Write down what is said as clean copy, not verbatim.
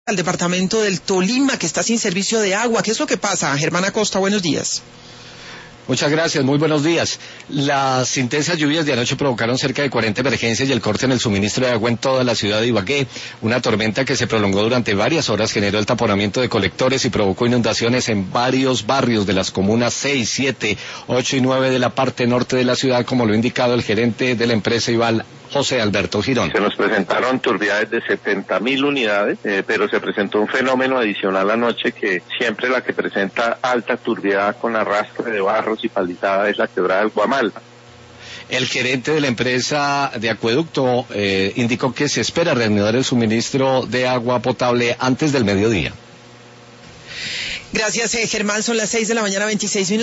al departamento del Tolima, que está sin servicio de agua. ¿Qué es lo que pasa? Germán Acosta, buenos días. Muchas gracias, muy buenos días. Las intensas lluvias de anoche provocaron cerca de 40 emergencias y el corte en el suministro de agua en toda la ciudad de Ibagué. Una tormenta que se prolongó durante varias horas generó el taponamiento de colectores y provocó inundaciones en varios barrios de las comunas 6, 7, 8 y 9 de la parte norte de la ciudad, como lo ha indicado el gerente de la empresa Ival, José Alberto Girón. Se nos presentaron turbidez de 70.000 unidades, pero se presentó un fenómeno adicional anoche que siempre la que presenta alta turbidez con arrastre de barros y palizada es la quebrada del Guamal. El gerente de la empresa de acueducto indicó que se espera reanudar el suministro de agua potable antes del mediodía. Gracias, Germán. Son las 6 de la mañana, 26 minutos.